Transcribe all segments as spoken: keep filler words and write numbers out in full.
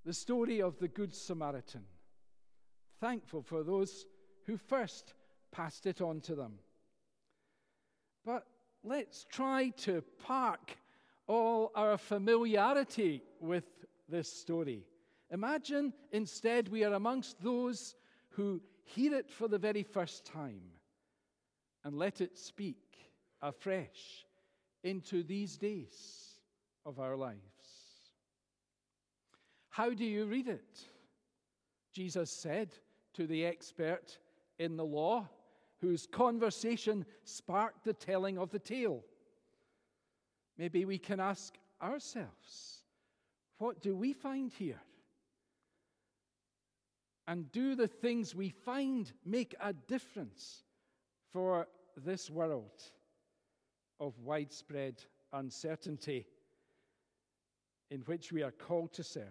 the story of the Good Samaritan, thankful for those who first passed it on to them. But let's try to park all our familiarity with this story. Imagine instead we are amongst those who hear it for the very first time, and let it speak afresh into these days of our lives. How do you read it? Jesus said to the expert in the law, whose conversation sparked the telling of the tale. Maybe we can ask ourselves, what do we find here? And do the things we find make a difference for this world of widespread uncertainty in which we are called to serve?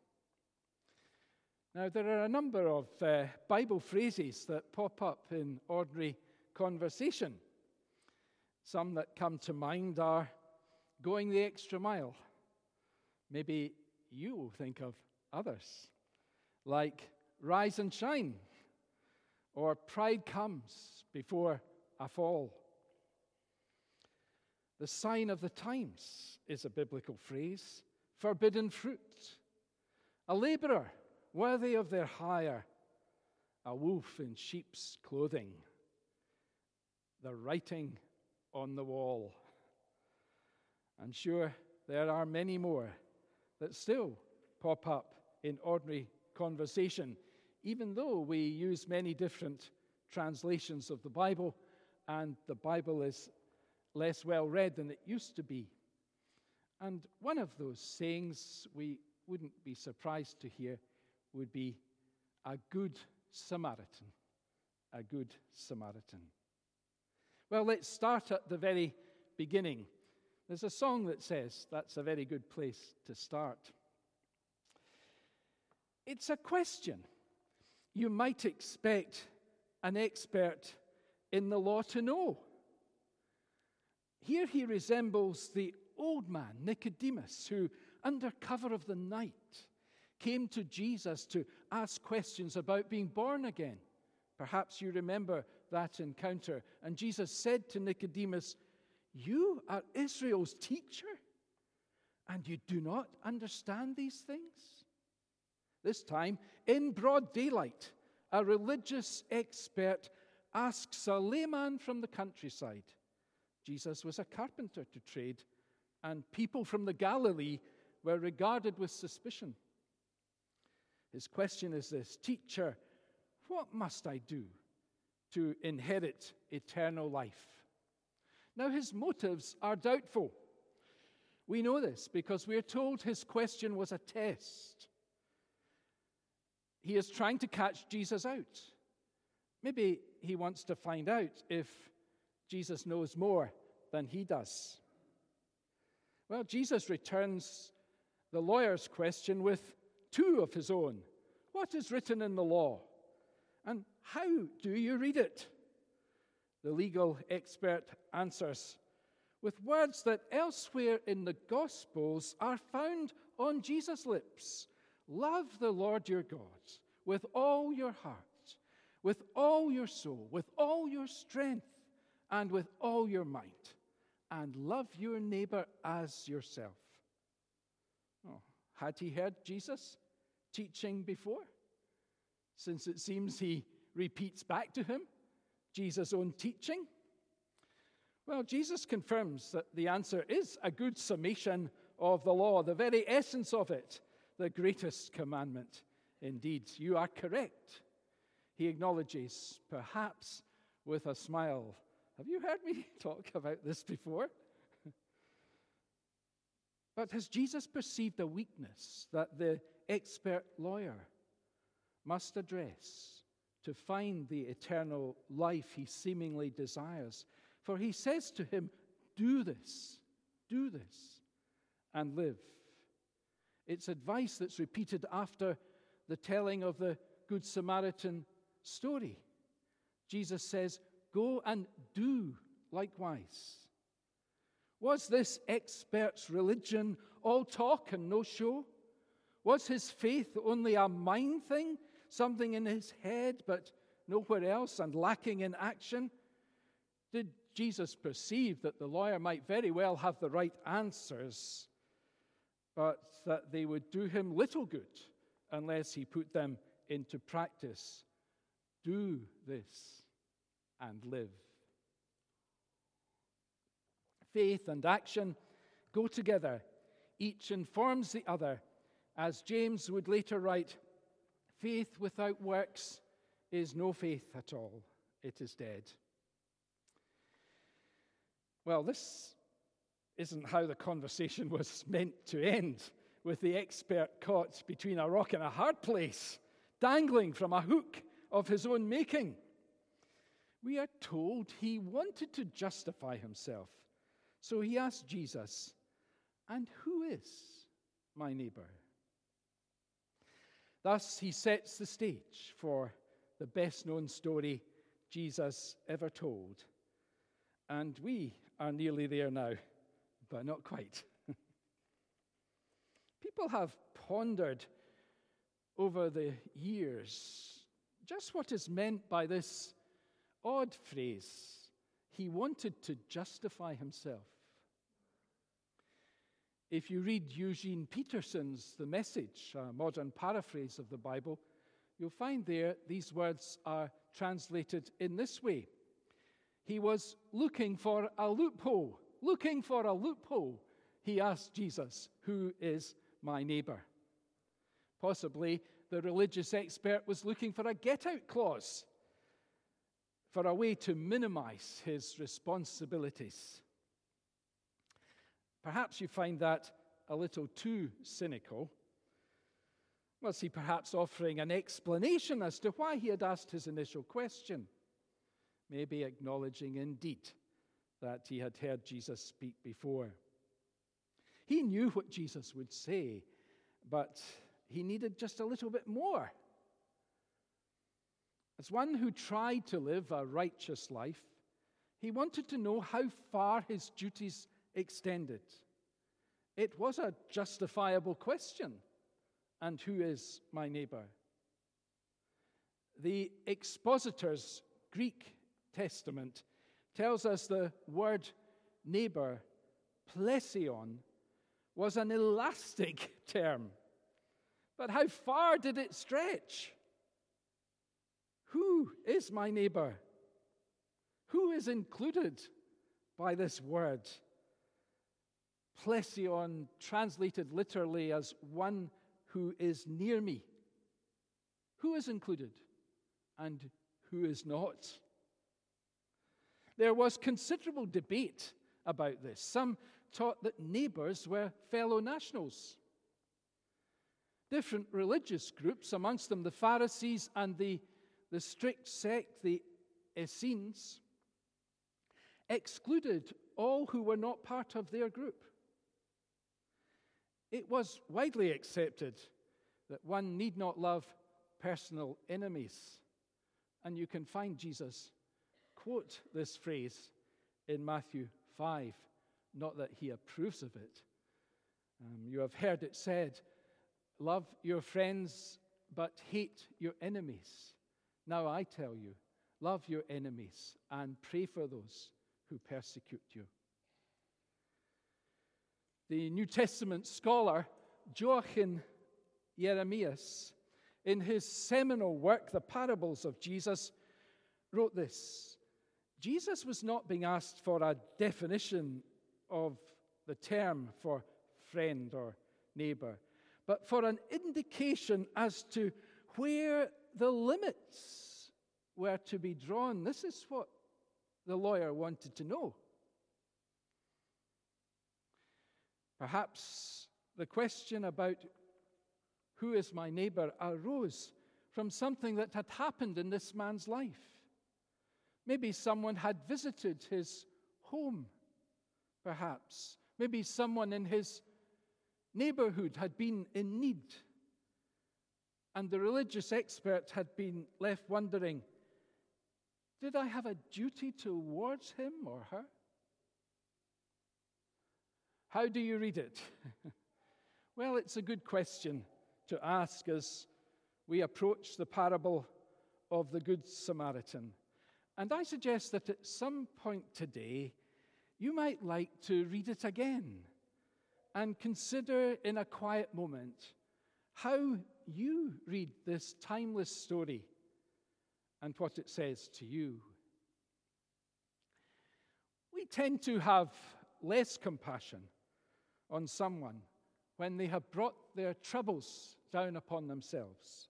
Now, there are a number of uh, Bible phrases that pop up in ordinary conversation. Some that come to mind are going the extra mile. Maybe you will think of others, like rise and shine, or pride comes before a fall. The sign of the times is a biblical phrase. Forbidden fruit. A laborer worthy of their hire. A wolf in sheep's clothing. The writing on the wall. And sure, there are many more that still pop up in ordinary conversation, even though we use many different translations of the Bible, and the Bible is less well read than it used to be. And one of those sayings we wouldn't be surprised to hear would be a good Samaritan. A good Samaritan. Well, let's start at the very beginning. There's a song that says that's a very good place to start. It's a question you might expect an expert in the law to know. Here he resembles the old man, Nicodemus, who, under cover of the night, came to Jesus to ask questions about being born again. Perhaps you remember that encounter. And Jesus said to Nicodemus, "You are Israel's teacher, and you do not understand these things?" This time, in broad daylight, a religious expert asks a layman from the countryside. Jesus was a carpenter to trade, and people from the Galilee were regarded with suspicion. His question is this: "Teacher, what must I do to inherit eternal life?" Now, his motives are doubtful. We know this because we are told his question was a test. He is trying to catch Jesus out. Maybe he wants to find out if Jesus knows more than he does. Well, Jesus returns the lawyer's question with two of his own. What is written in the law? And how do you read it? The legal expert answers with words that elsewhere in the Gospels are found on Jesus' lips. Love the Lord your God with all your heart, with all your soul, with all your strength, and with all your might, and love your neighbor as yourself. Oh, had he heard Jesus teaching before? Since it seems he repeats back to him Jesus' own teaching? Well, Jesus confirms that the answer is a good summation of the law, the very essence of it, the greatest commandment. Indeed, you are correct. He acknowledges, perhaps with a smile, "Have you heard me talk about this before?" But has Jesus perceived a weakness that the expert lawyer must address to find the eternal life he seemingly desires? For he says to him, "Do this, do this, and live." It's advice that's repeated after the telling of the Good Samaritan story. Jesus says, "Go and do likewise." Was this expert's religion all talk and no show? Was his faith only a mind thing, something in his head but nowhere else and lacking in action? Did Jesus perceive that the lawyer might very well have the right answers, but that they would do him little good unless he put them into practice? Do this and live. Faith and action go together. Each informs the other. As James would later write, faith without works is no faith at all. It is dead. Well, this isn't how the conversation was meant to end, with the expert caught between a rock and a hard place, dangling from a hook of his own making. We are told he wanted to justify himself. So he asked Jesus, "And who is my neighbor?" Thus he sets the stage for the best-known story Jesus ever told. And we are nearly there now, but not quite. People have pondered over the years just what is meant by this odd phrase, he wanted to justify himself. If you read Eugene Peterson's The Message, a modern paraphrase of the Bible, you'll find there these words are translated in this way. He was looking for a loophole. Looking for a loophole, he asked Jesus, "Who is my neighbor?" Possibly the religious expert was looking for a get-out clause, for a way to minimize his responsibilities. Perhaps you find that a little too cynical. Was he perhaps offering an explanation as to why he had asked his initial question? Maybe acknowledging indeed that he had heard Jesus speak before. He knew what Jesus would say, but he needed just a little bit more. As one who tried to live a righteous life, he wanted to know how far his duties extended. It was a justifiable question. And who is my neighbor? The expositor's Greek Testament tells us the word neighbor, plesion, was an elastic term. But how far did it stretch? Who is my neighbor? Who is included by this word? Plesion, translated literally as one who is near me. Who is included and who is not? There was considerable debate about this. Some taught that neighbors were fellow nationals. Different religious groups, amongst them the Pharisees and the, the strict sect, the Essenes, excluded all who were not part of their group. It was widely accepted that one need not love personal enemies. And you can find Jesus quote this phrase in Matthew five, not that he approves of it. Um, you have heard it said, love your friends, but hate your enemies. Now I tell you, love your enemies and pray for those who persecute you. The New Testament scholar Joachim Jeremias, in his seminal work, The Parables of Jesus, wrote this: Jesus was not being asked for a definition of the term for friend or neighbor, but for an indication as to where the limits were to be drawn. This is what the lawyer wanted to know. Perhaps the question about who is my neighbor arose from something that had happened in this man's life. Maybe someone had visited his home, perhaps. Maybe someone in his neighborhood had been in need. And the religious expert had been left wondering, did I have a duty towards him or her? How do you read it? Well, it's a good question to ask as we approach the parable of the Good Samaritan. And I suggest that at some point today, you might like to read it again and consider in a quiet moment how you read this timeless story and what it says to you. We tend to have less compassion on someone when they have brought their troubles down upon themselves.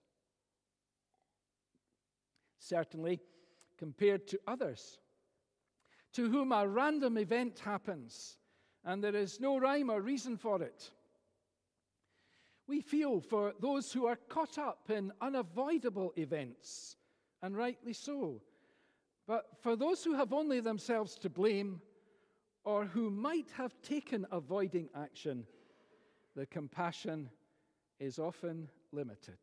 Certainly, compared to others, to whom a random event happens and there is no rhyme or reason for it. We feel for those who are caught up in unavoidable events, and rightly so. But for those who have only themselves to blame, or who might have taken avoiding action, the compassion is often limited.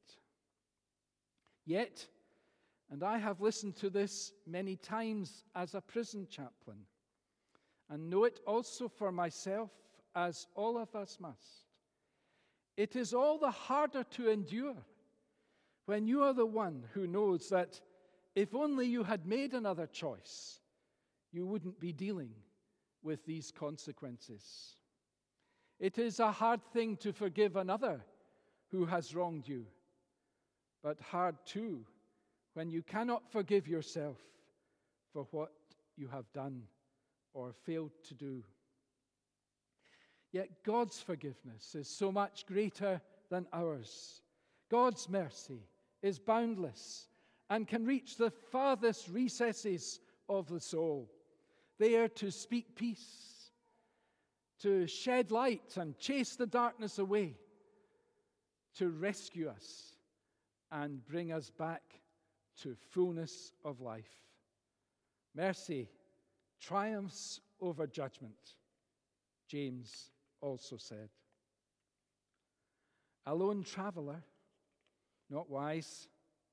Yet, and I have listened to this many times as a prison chaplain, and know it also for myself, as all of us must, it is all the harder to endure when you are the one who knows that if only you had made another choice, you wouldn't be dealing with these consequences. It is a hard thing to forgive another who has wronged you, but hard too when you cannot forgive yourself for what you have done or failed to do. Yet God's forgiveness is so much greater than ours. God's mercy is boundless and can reach the farthest recesses of the soul, there to speak peace, to shed light and chase the darkness away, to rescue us and bring us back to fullness of life. Mercy triumphs over judgment, James also said. A lone traveler, not wise.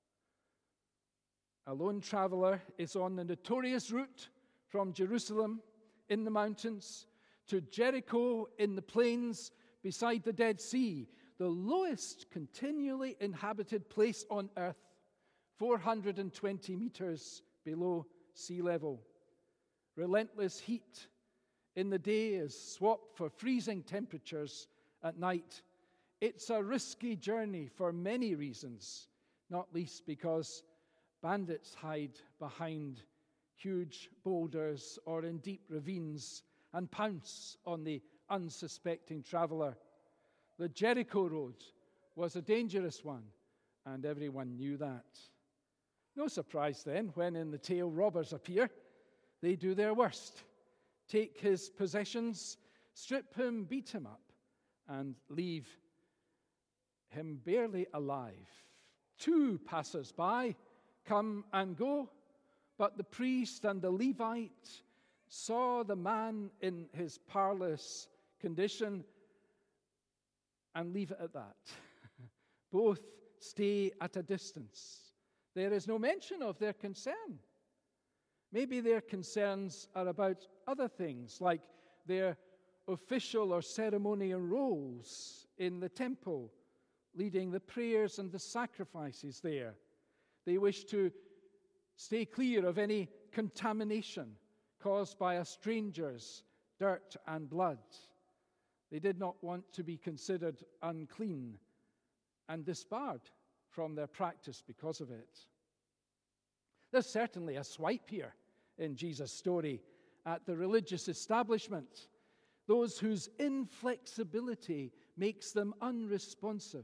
A lone traveler is on the notorious route from Jerusalem in the mountains to Jericho in the plains beside the Dead Sea, the lowest continually inhabited place on earth, four hundred twenty meters below sea level. Relentless heat in the day is swapped for freezing temperatures at night. It's a risky journey for many reasons, not least because bandits hide behind huge boulders or in deep ravines and pounce on the unsuspecting traveler. The Jericho road was a dangerous one, and everyone knew that. No surprise then when in the tale robbers appear. They do their worst, take his possessions, strip him, beat him up, and leave him barely alive. Two passers-by come and go, but the priest and the Levite saw the man in his parlous condition and leave it at that. Both stay at a distance. There is no mention of their concern. Maybe their concerns are about other things, like their official or ceremonial roles in the temple, leading the prayers and the sacrifices there. They wish to stay clear of any contamination caused by a stranger's dirt and blood. They did not want to be considered unclean and disbarred from their practice because of it. There's certainly a swipe here in Jesus' story at the religious establishment, those whose inflexibility makes them unresponsive.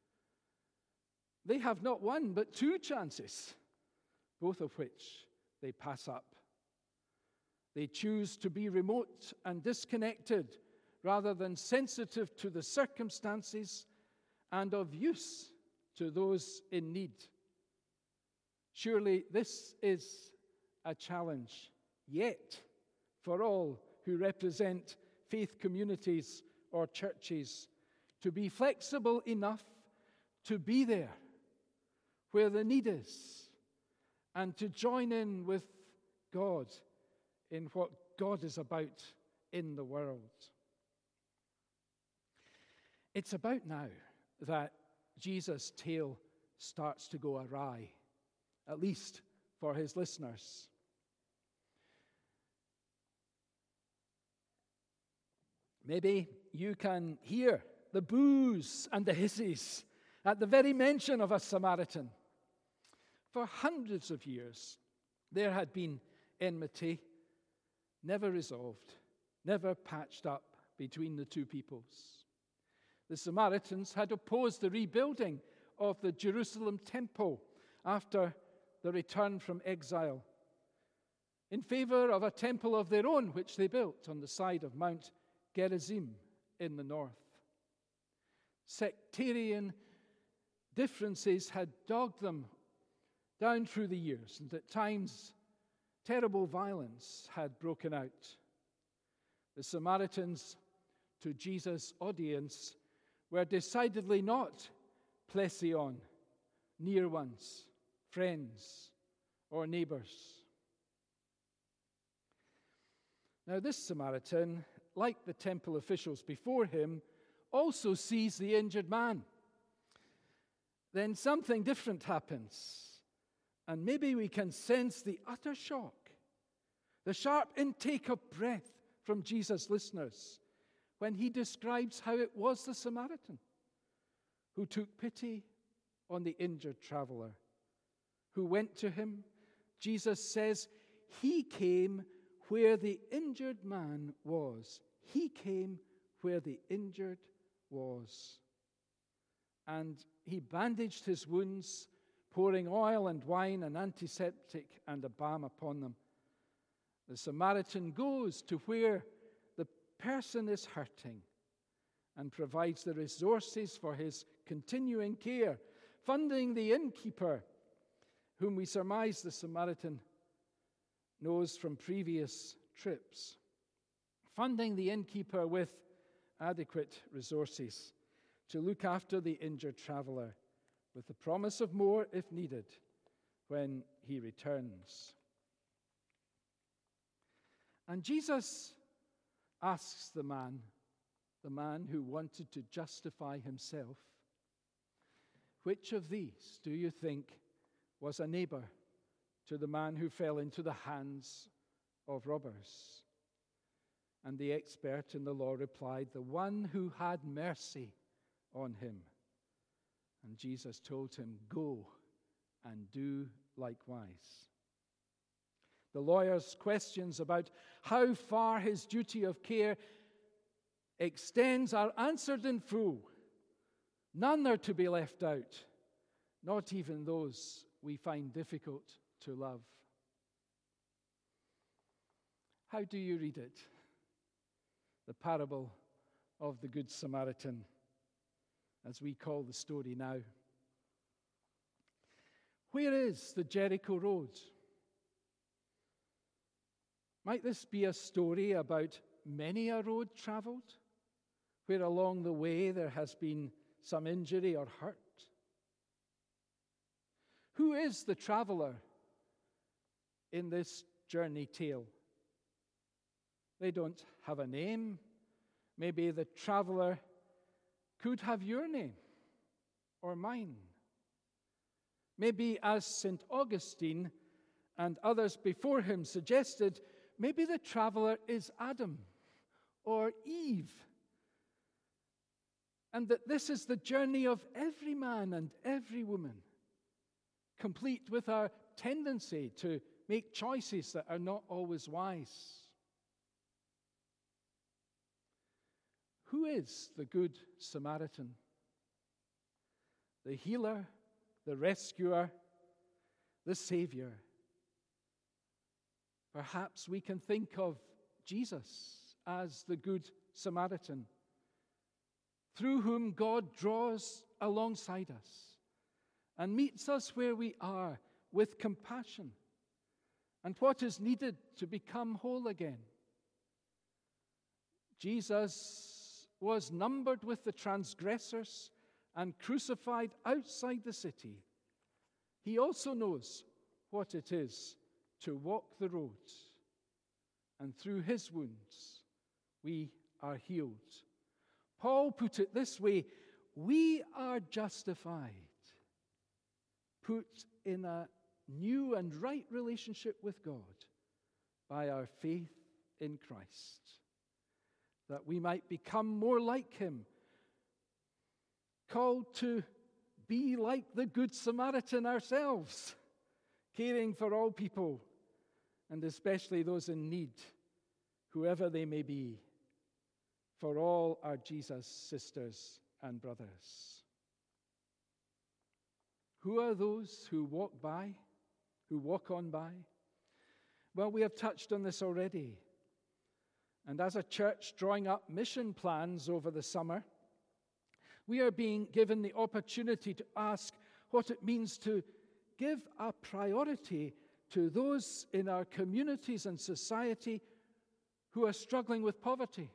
They have not one but two chances, both of which they pass up. They choose to be remote and disconnected rather than sensitive to the circumstances and of use to those in need. Surely this is a challenge yet for all who represent faith communities or churches to be flexible enough to be there where the need is and to join in with God in what God is about in the world. It's about now that Jesus' tale starts to go awry, at least for his listeners. Maybe you can hear the boos and the hisses at the very mention of a Samaritan. For hundreds of years, there had been enmity, never resolved, never patched up between the two peoples. The Samaritans had opposed the rebuilding of the Jerusalem temple after the return from exile in favor of a temple of their own, which they built on the side of Mount Gerizim in the north. Sectarian differences had dogged them down through the years, and at times terrible violence had broken out. The Samaritans, to Jesus' audience, were decidedly not plesion, near ones, friends, or neighbors. Now, this Samaritan, like the temple officials before him, also sees the injured man. Then something different happens, and maybe we can sense the utter shock, the sharp intake of breath from Jesus' listeners when he describes how it was the Samaritan who took pity on the injured traveler, who went to him. Jesus says he came where the injured man was. He came where the injured was. And he bandaged his wounds, pouring oil and wine and antiseptic and a balm upon them. The Samaritan goes to where the person is hurting and provides the resources for his continuing care, funding the innkeeper, whom we surmise the Samaritan knows from previous trips, funding the innkeeper with adequate resources to look after the injured traveler, with the promise of more if needed when he returns. And Jesus asks the man, the man who wanted to justify himself, which of these do you think was a neighbor to the man who fell into the hands of robbers? And the expert in the law replied, the one who had mercy on him. And Jesus told him, go and do likewise. The lawyer's questions about how far his duty of care extends are answered in full. None are to be left out, not even those we find difficult to love. How do you read it? The parable of the Good Samaritan, as we call the story now. Where is the Jericho Road? Might this be a story about many a road traveled, where along the way there has been some injury or hurt? Who is the traveler in this journey tale? They don't have a name. Maybe the traveler could have your name or mine. Maybe, as Saint Augustine and others before him suggested, maybe the traveler is Adam or Eve, and that this is the journey of every man and every woman, complete with our tendency to make choices that are not always wise. Who is the Good Samaritan? The healer, the rescuer, the Savior. Perhaps we can think of Jesus as the Good Samaritan, through whom God draws alongside us and meets us where we are with compassion and what is needed to become whole again. Jesus was numbered with the transgressors and crucified outside the city. He also knows what it is to walk the roads, and through his wounds we are healed. Paul put it this way: we are justified, put in a new and right relationship with God by our faith in Christ, that we might become more like him, called to be like the Good Samaritan ourselves, caring for all people, and especially those in need, whoever they may be, for all are Jesus' sisters and brothers. Who are those who walk by, who walk on by? Well, we have touched on this already. And as a church drawing up mission plans over the summer, we are being given the opportunity to ask what it means to give a priority to those in our communities and society who are struggling with poverty.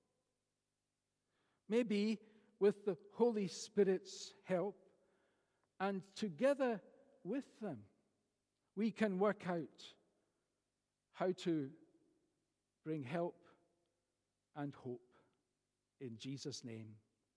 Maybe with the Holy Spirit's help, and together with them, we can work out how to bring help and hope in Jesus' name.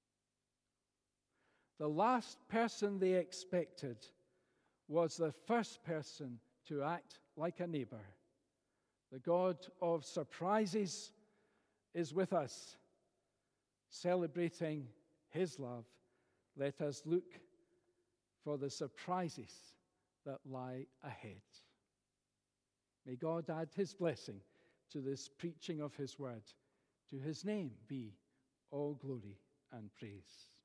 The last person they expected was the first person to act like a neighbor. The God of surprises is with us, celebrating his love. Let us look for the surprises that lie ahead. May God add his blessing to this preaching of his word. To his name be all glory and praise.